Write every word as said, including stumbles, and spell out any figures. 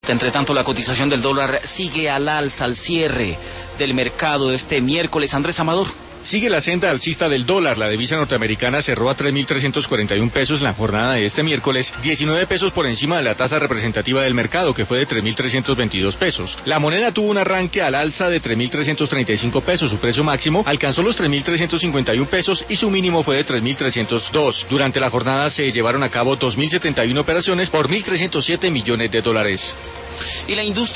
Entre tanto, la cotización del dólar sigue al alza al cierre del mercado este miércoles. Andrés Amador. Sigue la senda alcista del dólar. La divisa norteamericana cerró a tres mil trescientos cuarenta y un pesos en la jornada de este miércoles, diecinueve pesos por encima de la tasa representativa del mercado, que fue de tres mil trescientos veintidós pesos. La moneda tuvo un arranque al alza de tres mil trescientos treinta y cinco pesos. Su precio máximo alcanzó los tres mil trescientos cincuenta y un pesos y su mínimo fue de tres mil trescientos dos. Durante la jornada se llevaron a cabo dos mil setenta y una operaciones por mil trescientos siete millones de dólares. Y la industria